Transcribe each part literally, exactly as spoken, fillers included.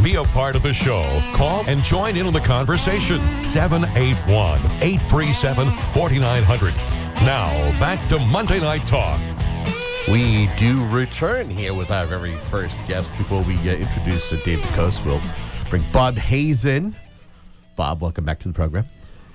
Be a part of the show. Call and join in on the conversation. seven eight one, eight three seven, four nine zero zero. Now, back to Monday Night Talk. We do return here with our very first guest. Before we uh, introduce uh, Dave DeCoste, we'll bring Bob Hayes in. Bob, welcome back to the program.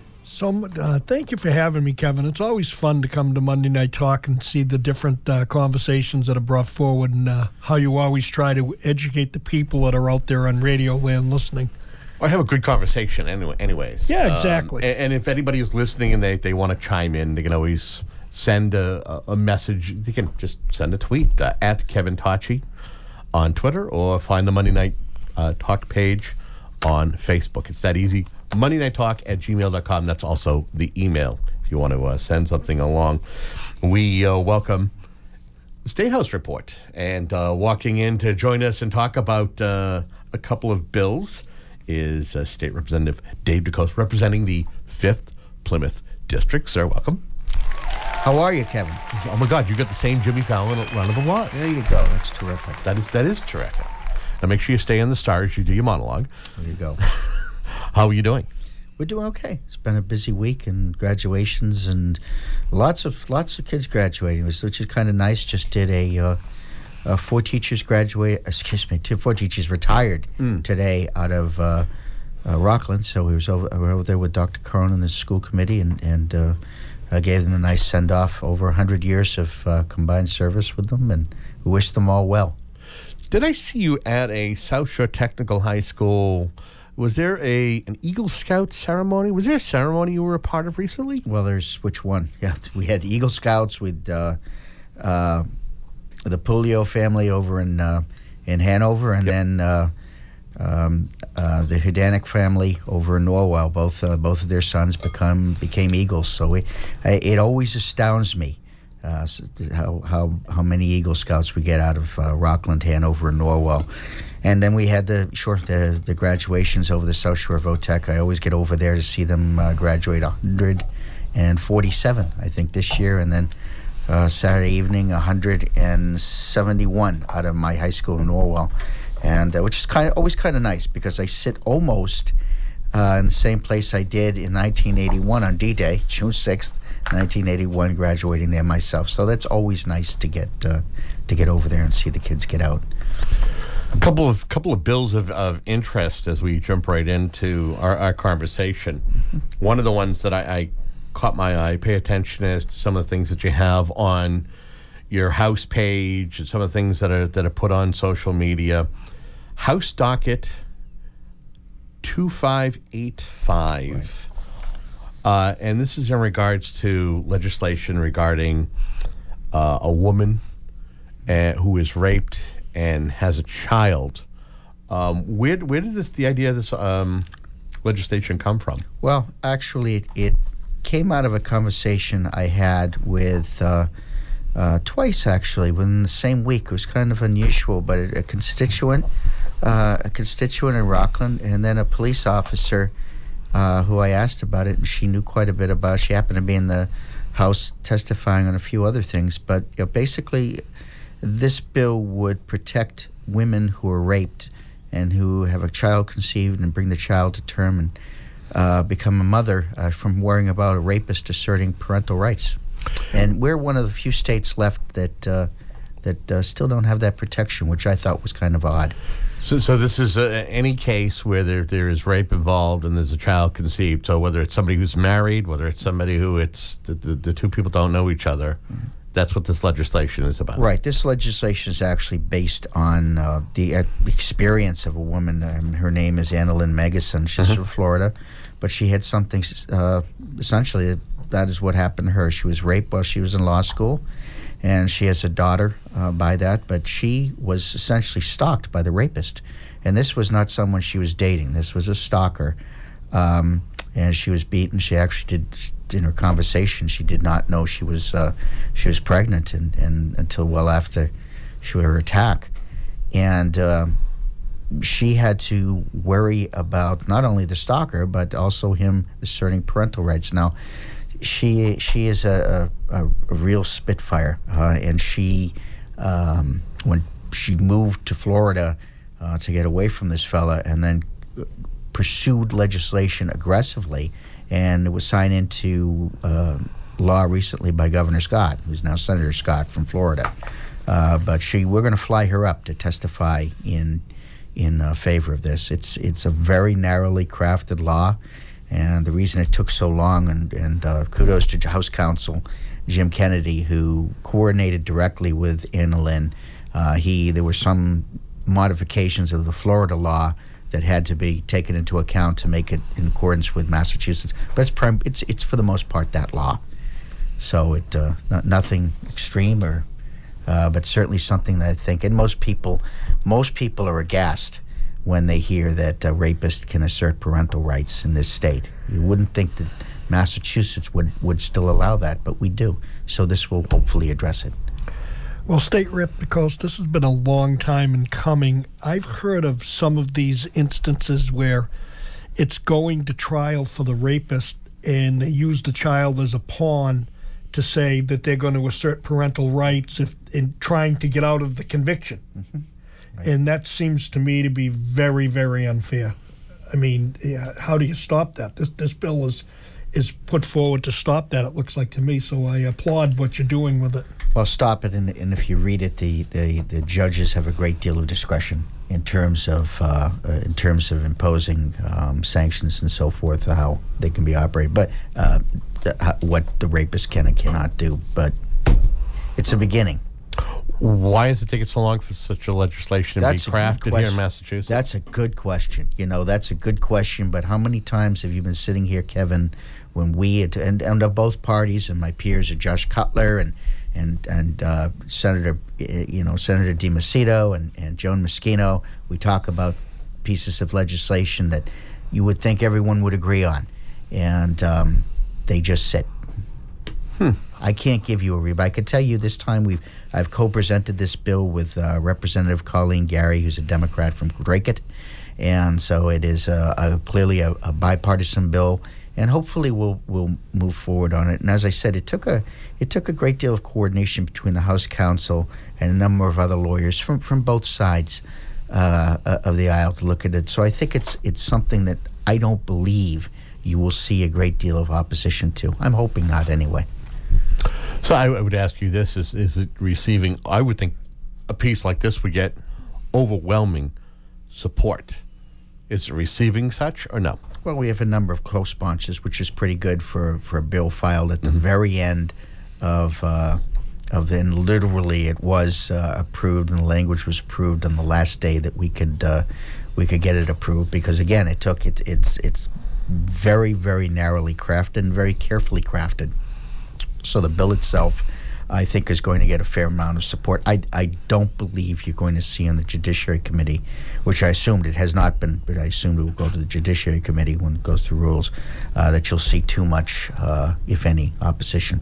So, uh, thank you for having me, Kevin. It's always fun to come to Monday Night Talk and see the different uh, conversations that are brought forward and uh, how you always try to educate the people that are out there on radio land listening. I have a good conversation anyway, anyways. Yeah, exactly. Um, and, and if anybody is listening and they, they want to chime in, they can always send a, a message. You can just send a tweet uh, at Kevin Tocci on Twitter or find the Monday Night uh, Talk page on Facebook. It's that easy. Monday Night Talk at gmail dot com. That's also the email if you want to uh, send something along. We uh, welcome the State House Report. And uh, walking in to join us and talk about uh, a couple of bills is uh, State Representative Dave DeCoste, representing the fifth Plymouth District. Sir, welcome. How are you, Kevin? Oh, my God, you got the same Jimmy Fallon round of applause. There you go. That's terrific. That is that is terrific. Now, make sure you stay in the stars. You do your monologue. There you go. How are you doing? We're doing okay. It's been a busy week and graduations and lots of lots of kids graduating, which is kind of nice. Just did a, uh, uh, four teachers graduate. Excuse me, two four teachers retired mm. today out of uh, uh, Rockland. So we was over, we were over there with Doctor Curran and the school committee, and and uh, uh, gave them a nice send off. Over a hundred years of uh, combined service with them, and we wish them all well. Did I see you at a South Shore Technical High School? Was there a an Eagle Scout ceremony? Was there a ceremony you were a part of recently? Well, there's which one? Yeah, we had Eagle Scouts with uh, uh, the Pulio family over in uh, in Hanover, and yep. then uh, um, uh, the Hudanic family over in Norwell. Both uh, both of their sons become became Eagles. So we, I, it always astounds me uh, how how how many Eagle Scouts we get out of uh, Rockland, Hanover, and Norwell. And then we had the short the, the graduations over the South Shore Votech. I always get over there to see them uh, graduate one hundred forty-seven, I think, this year. And then uh, Saturday evening, one hundred seventy-one out of my high school in Norwell, and uh, which is kind of always kind of nice because I sit almost uh, in the same place I did in nineteen eighty-one on D-Day, June sixth, nineteen eighty-one, graduating there myself. So that's always nice to get uh, to get over there and see the kids get out. A couple of couple of bills of, of interest as we jump right into our, our conversation. One of the ones that I, I caught my eye, pay attention as to some of the things that you have on your House page and some of the things that are that are put on social media. House docket two five eight five. Right. Uh, and this is in regards to legislation regarding uh, a woman uh, who is raped and has a child. Um, where where did this the idea of this um, legislation come from? Well, actually, it, it came out of a conversation I had with uh, uh, twice actually within the same week. It was kind of unusual, but a, a constituent, uh, a constituent in Rockland, and then a police officer uh, who I asked about it, and she knew quite a bit about it. She happened to be in the House testifying on a few other things, but you know, basically, this bill would protect women who are raped and who have a child conceived and bring the child to term and uh, become a mother uh, from worrying about a rapist asserting parental rights. And we're one of the few states left that uh, that uh, still don't have that protection, which I thought was kind of odd. So, so this is uh, any case where there there is rape involved and there's a child conceived. So whether it's somebody who's married, whether it's somebody who it's the, the, the two people don't know each other. Mm-hmm. That's what this legislation is about. Right. This legislation is actually based on uh, the uh, experience of a woman. Um, her name is Anna Lynn Megason. She's mm-hmm. from Florida. But she had something, uh, essentially, that is what happened to her. She was raped while she was in law school, and she has a daughter uh, by that. But she was essentially stalked by the rapist. And this was not someone she was dating. This was a stalker. Um, and she was beaten. She actually did... in her conversation, she did not know she was uh, she was pregnant, and, and until well after she her attack, and uh, she had to worry about not only the stalker but also him asserting parental rights. Now, she she is a a, a real spitfire, uh, and she um, when she moved to Florida uh, to get away from this fella, and then pursued legislation aggressively, and it was signed into uh, law recently by Governor Scott, who's now Senator Scott from Florida. Uh, but she, we're going to fly her up to testify in in uh, favor of this. It's it's a very narrowly crafted law, and the reason it took so long, and, and uh, kudos to House Counsel Jim Kennedy, who coordinated directly with Anna Lynn. Uh, he there were some modifications of the Florida law that had to be taken into account to make it in accordance with Massachusetts. But it's prim- it's it's for the most part that law. So it uh, not, nothing extreme, or uh, but certainly something that I think, and most people most people are aghast when they hear that a rapist can assert parental rights in this state. You wouldn't think that Massachusetts would, would still allow that, but we do. So this will hopefully address it. Well, State Rep, because this has been a long time in coming, I've heard of some of these instances where it's going to trial for the rapist, and they use the child as a pawn to say that they're going to assert parental rights if in trying to get out of the conviction. Mm-hmm. Right. And that seems to me to be very, very unfair. I mean, yeah, how do you stop that? This this bill is is put forward to stop that, it looks like to me, so I applaud what you're doing with it. Well, stop it, and, and if you read it, the, the, the judges have a great deal of discretion in terms of uh, uh, in terms of imposing um, sanctions and so forth, how they can be operated, but uh, the, how, what the rapist can and cannot do. But it's a beginning. Why does it take it so long for such a legislation That's to be crafted here in Massachusetts? That's a good question. You know, that's a good question, but how many times have you been sitting here, Kevin, when we, and, and of both parties, and my peers are Josh Cutler and and and uh, Senator, you know, Senator DiMacedo and, and Joan Moschino, we talk about pieces of legislation that you would think everyone would agree on, and um, they just sit. Hmm. I can't give you a rebut. I can tell you this time we've I've co-presented this bill with uh, Representative Colleen Gary, who's a Democrat from Draycott, and so it is a, a, clearly a, a bipartisan bill, and hopefully we'll we'll move forward on it. And as I said, it took a it took a great deal of coordination between the House Counsel and a number of other lawyers from from both sides uh, of the aisle to look at it. So I think it's it's something that I don't believe you will see a great deal of opposition to. I'm hoping not, anyway. So I would ask you this, is is it receiving, I would think a piece like this would get overwhelming support. Is it receiving such or no? Well, we have a number of co-sponsors, which is pretty good for, for a bill filed at the mm-hmm. very end of, uh, of and literally it was uh, approved, and the language was approved on the last day that we could uh, we could get it approved, because again, it took, it, it's, it's very, very narrowly crafted and very carefully crafted. So the bill itself, I think, is going to get a fair amount of support. I, I don't believe you're going to see on the Judiciary Committee, which I assumed it has not been, but I assumed it will go to the Judiciary Committee when it goes through rules, uh, that you'll see too much, uh, if any, opposition.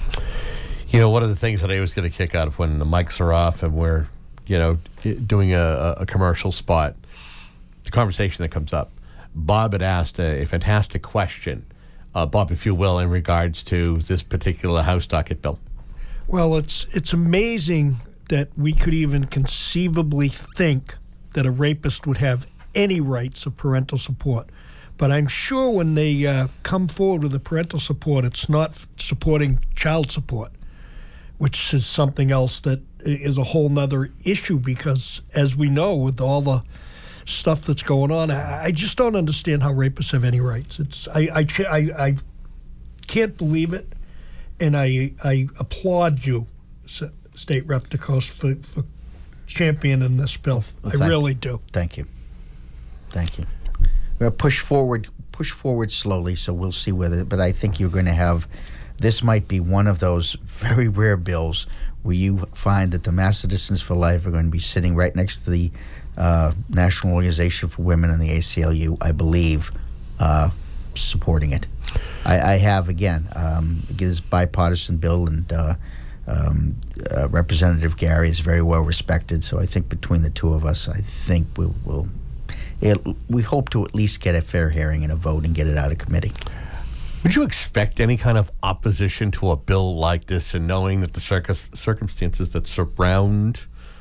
You know, one of the things that I always get a kick out of when the mics are off and we're, you know, doing a, a commercial spot, the conversation that comes up. Bob had asked a, a fantastic question. Uh, Bob, if you will, in regards to this particular House docket bill. Well, it's it's amazing that we could even conceivably think that a rapist would have any rights of parental support. But I'm sure when they uh, come forward with the parental support, it's not f- supporting child support, which is something else that is a whole nother issue, because, as we know, with all the stuff that's going on, I, I just don't understand how rapists have any rights. It's I I, I, I can't believe it, and I I applaud you, State Rep DeCoste, for, for championing this bill. Well, I thank, really do. Thank you. Thank you. We'll push forward, push forward slowly, so we'll see whether. But I think you're going to have. This might be one of those very rare bills where you find that the Mass Citizens for Life are going to be sitting right next to the Uh, National Organization for Women and the A C L U, I believe, uh, supporting it. I, I have, again, um, it is a bipartisan bill, and uh, um, uh, Representative Gary is very well respected, so I think between the two of us, I think we will, it, we hope to at least get a fair hearing and a vote and get it out of committee. Would you expect any kind of opposition to a bill like this, and knowing that the circus, circumstances that surround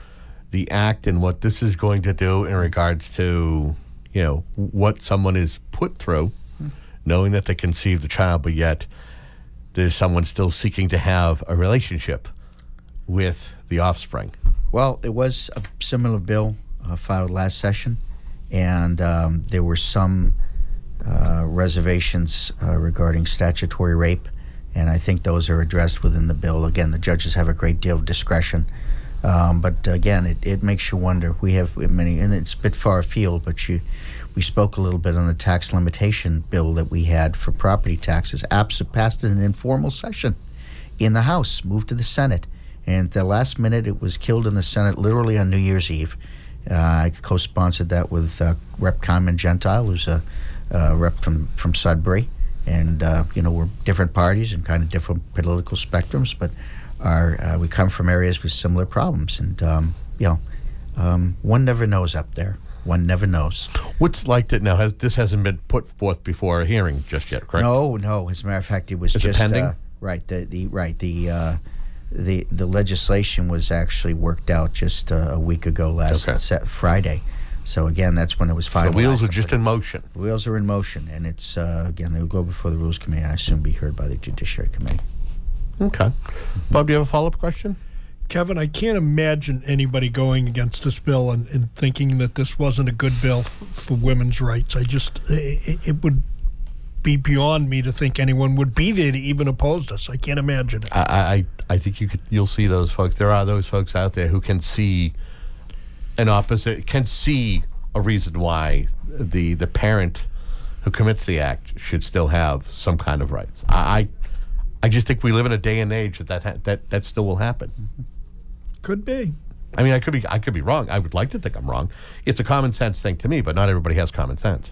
the act and what this is going to do in regards to, you know, what someone is put through, mm. knowing that they conceived the child, but yet there's someone still seeking to have a relationship with the offspring. Well, it was a similar bill uh, filed last session, and um, there were some uh, reservations uh, regarding statutory rape, and I think those are addressed within the bill. Again, the judges have a great deal of discretion, um, but again, it, it makes you wonder. We have many, and it's a bit far afield, but you, we spoke a little bit on the tax limitation bill that we had for property taxes. Abs passed in an informal session in the House, moved to the Senate. And at the last minute, it was killed in the Senate literally on New Year's Eve. Uh, I co-sponsored that with uh, Representative Carmen Gentile, who's a uh, rep from, from Sudbury. And, uh, you know, we're different parties and kind of different political spectrums, but our, uh, we come from areas with similar problems. And, um, you know, um, one never knows up there. One never knows. What's like that now? Has This hasn't been put forth before a hearing just yet, correct? No, no. As a matter of fact, it was Is just... it pending? Uh, right, the, the, right, the... Uh, The the legislation was actually worked out just uh, a week ago, last Okay. set Friday. So again, that's when it was So finalized. the wheels are just in motion. The wheels are in motion, and it's uh, again it will go before the Rules Committee. I assume be heard by the Judiciary Committee. Okay, Bob, do you have a follow-up question? Kevin, I can't imagine anybody going against this bill and, and thinking that this wasn't a good bill f for women's rights. I just it, it would be beyond me to think anyone would be there to even oppose this. I can't imagine it. I, I, I think you could, you'll see those folks. There are those folks out there who can see an opposite, can see a reason why the the parent who commits the act should still have some kind of rights. I, I, I just think we live in a day and age that that, ha that that still will happen. Could be. I mean, I could be I could be wrong. I would like to think I'm wrong. It's a common sense thing to me, but not everybody has common sense.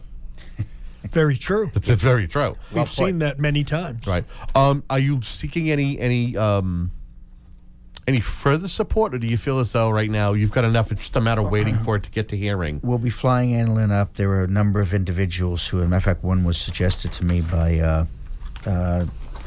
Very true. It's, it's very true. We've well seen that many times. Right. Um, are you seeking any any um, any further support, or do you feel as though right now you've got enough? It's just a matter of waiting for it to get to hearing. We'll be flying Annalyn up. There were a number of individuals who, as a matter of fact, one was suggested to me by uh, uh,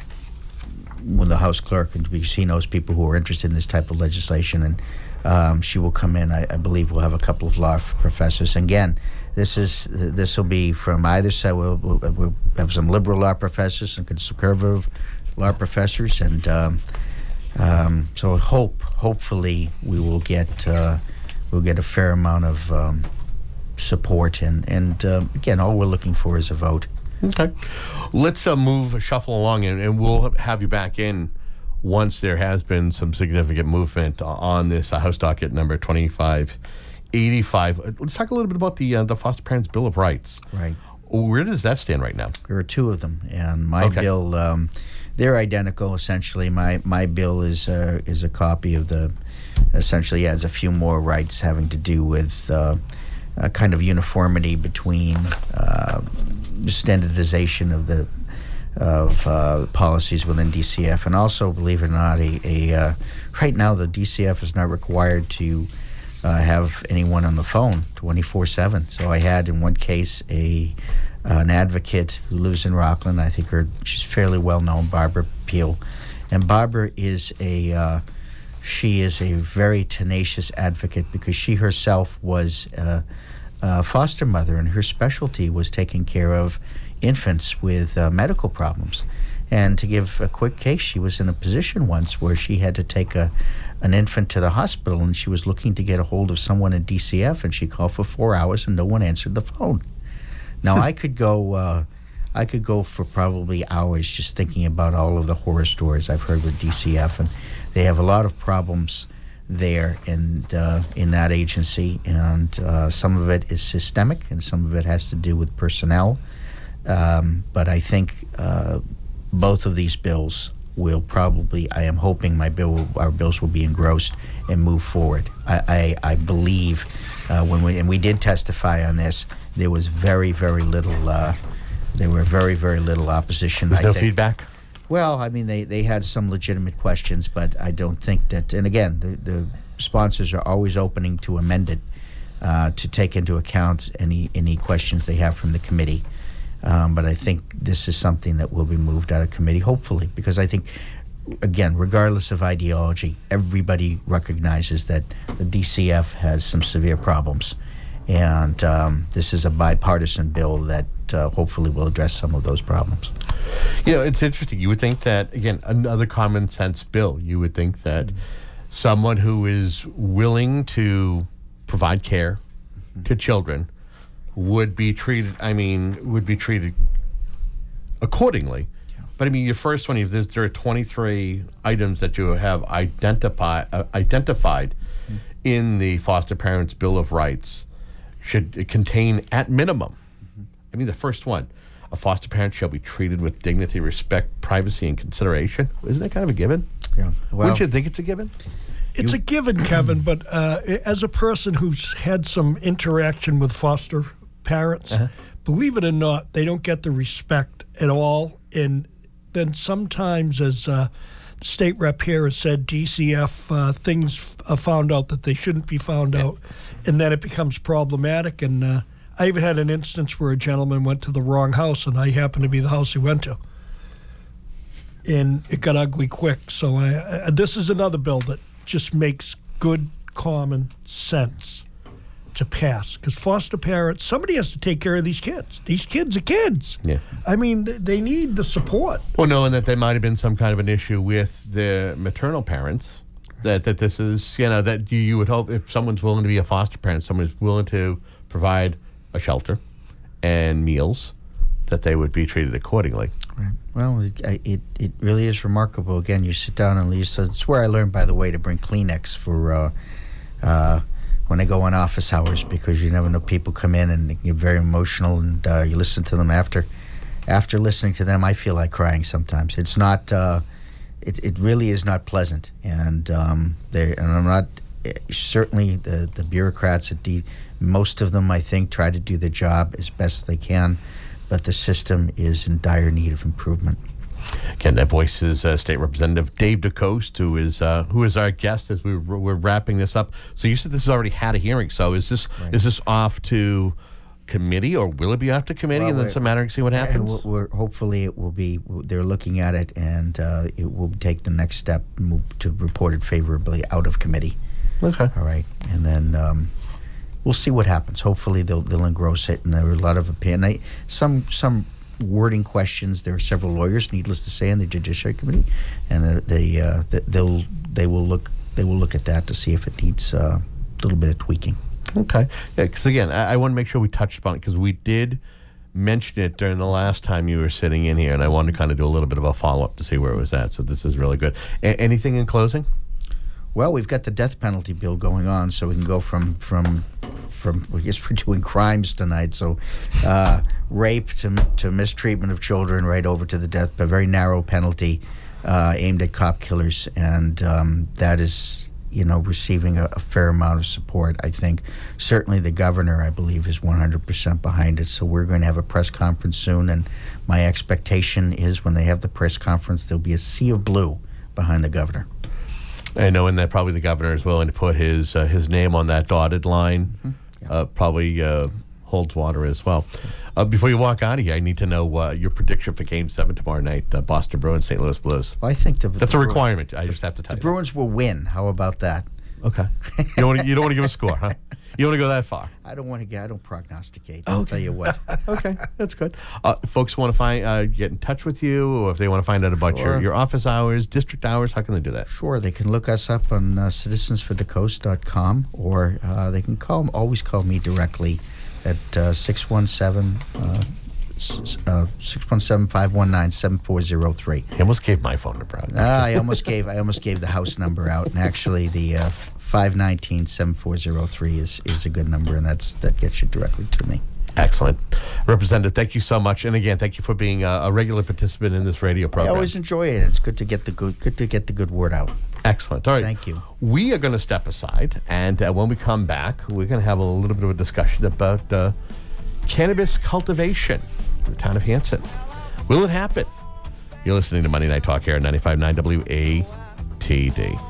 one of the House clerk, and because he knows people who are interested in this type of legislation, and um, she will come in. I, I believe we'll have a couple of law professors. And again, this is this will be from either side. We'll, we'll, we'll have some liberal law professors and conservative law professors, and um, um, so hope hopefully we will get uh, we'll get a fair amount of um, support. And and uh, again, all we're looking for is a vote. Okay, let's uh, move shuffle along, and, and we'll have you back in once there has been some significant movement on this uh, House docket number twenty-five eighty-five. Let's talk a little bit about the uh, the Foster Parents Bill of Rights. Right. Where does that stand right now? There are two of them, and my Okay. bill, um, they're identical essentially. My my bill is uh, is a copy of the, essentially adds a few more rights having to do with uh, a kind of uniformity between uh, standardization of the of uh, policies within D C F, and also, believe it or not, a, a uh, right now the D C F is not required to uh, have anyone on the phone twenty-four seven. So I had in one case a uh, an advocate who lives in Rockland. I think her she's fairly well known, Barbara Peel, and Barbara is a uh, she is a very tenacious advocate because she herself was uh, a foster mother, and her specialty was taking care of infants with uh, medical problems. And to give a quick case, she was in a position once where she had to take a an infant to the hospital, and she was looking to get a hold of someone at D C F, and she called for four hours and no one answered the phone. Now I could go uh, I could go for probably hours just thinking about all of the horror stories I've heard with D C F, and they have a lot of problems there in uh, in that agency, and uh, some of it is systemic and some of it has to do with personnel. Um, but I think uh, both of these bills will probably, I am hoping my bill, our bills will be engrossed and move forward. I, I, I believe uh, when we, and we did testify on this, there was very, very little, uh, there were very, very little opposition. There's I no think. feedback? Well, I mean, they, they had some legitimate questions, but I don't think that, and again, the, the sponsors are always opening to amend it uh, to take into account any, any questions they have from the committee. Um, but I think this is something that will be moved out of committee, hopefully, because I think again, regardless of ideology, everybody recognizes that the D C F has some severe problems. And um, this is a bipartisan bill that uh, hopefully will address some of those problems. You know, it's interesting. You would think that, again, another common sense bill. You would think that mm-hmm. someone who is willing to provide care mm-hmm. to children would be treated, I mean, would be treated accordingly. Yeah. But I mean, your first one, if there are twenty-three items that you have identify, uh, identified mm-hmm. in the Foster Parents Bill of Rights, should contain, at minimum, mm-hmm. I mean, the first one, a foster parent shall be treated with dignity, respect, privacy, and consideration. Isn't that kind of a given? Yeah. Well, wouldn't you think it's a given? It's you, a given, Kevin, but uh, as a person who's had some interaction with foster parents, uh-huh. believe it or not, they don't get the respect at all. And then sometimes, as uh, the state rep here has said, D C F uh, things are found out that they shouldn't be found yeah. out, and then it becomes problematic. And uh, I even had an instance where a gentleman went to the wrong house, and I happened to be the house he went to. And it got ugly quick. So I, I, this is another bill that just makes good common sense to pass, because foster parents, somebody has to take care of these kids. These kids are kids. Yeah. I mean, they need the support. Well, knowing that there might have been some kind of an issue with the maternal parents, that, that this is, you know, that you, you would hope if someone's willing to be a foster parent, someone's willing to provide a shelter and meals, that they would be treated accordingly. Right. Well, it, it it really is remarkable. Again, you sit down and Lisa, it's where I learned, by the way, to bring Kleenex for uh, uh, when I go on office hours, because you never know, people come in and they get very emotional, and uh, you listen to them. After after listening to them, I feel like crying sometimes. It's not, uh, it, it really is not pleasant. And, um, they, and I'm not, certainly the, the bureaucrats at D, most of them, I think, try to do their job as best they can, but the system is in dire need of improvement. Again, that voice is uh, State Representative Dave DeCoste, who is uh, who is our guest as we we're wrapping this up. So you said this has already had a hearing. So is this right. is this off to committee, or will it be off to committee, well, and then it's a matter of see what happens? We're, we're, hopefully, it will be. They're looking at it, and uh, it will take the next step move to report it favorably out of committee. Okay. All right, and then. Um, We'll see what happens. Hopefully, they'll they'll engross it, and there are a lot of opinion. I, some some wording questions. There are several lawyers, needless to say, in the Judiciary Committee, and uh, they uh, they'll they will look they will look at that to see if it needs uh, a little bit of tweaking. Okay, yeah. Because again, I, I want to make sure we touched upon it, because we did mention it during the last time you were sitting in here, and I wanted to kind of do a little bit of a follow up to see where it was at. So this is really good. A- anything in closing? Well, we've got the death penalty bill going on, so we can go from from from. I guess we're doing crimes tonight, so uh, rape to to mistreatment of children, right over to the death, a very narrow penalty uh, aimed at cop killers, and um, that is, you know, receiving a, a fair amount of support. I think certainly the governor, I believe, is one hundred percent behind it. So we're going to have a press conference soon, and my expectation is when they have the press conference, there'll be a sea of blue behind the governor. I know, and that probably the governor is willing to put his uh, his name on that dotted line. Mm-hmm. Yeah. Uh, probably uh, holds water as well. Uh, before you walk out of here, I need to know uh, your prediction for Game Seven tomorrow night, uh, Boston Bruins, Saint Louis Blues. Well, I think the, that's the a requirement. I just have to tell the you. The Bruins will win. How about that? Okay. You don't want to, you don't want to give a score, huh? You don't want to go that far. I don't want to get. I don't prognosticate. I'll okay. tell you what. Okay, that's good. Uh, folks want to find uh, get in touch with you, or if they want to find out about sure. your, your office hours, district hours, how can they do that? Sure, they can look us up on uh, citizens for decoste dot com, or uh, they can call. Always call me directly at uh, six one seven. six one seven, five one nine, seven four zero three. He almost gave my phone number out. uh, I almost gave I almost gave the house number out, and actually the uh, five one nine, seven four zero three is, is a good number, and that's that gets you directly to me. Excellent. Representative, thank you so much. And again, thank you for being a, a regular participant in this radio program. I always enjoy it. It's good to get the good good to get the good word out. Excellent. All right. Thank you. We are going to step aside, and uh, when we come back, we're going to have a little bit of a discussion about uh, cannabis cultivation in the town of Hanson. Will it happen? You're listening to Monday Night Talk here at ninety-five point nine W A T D.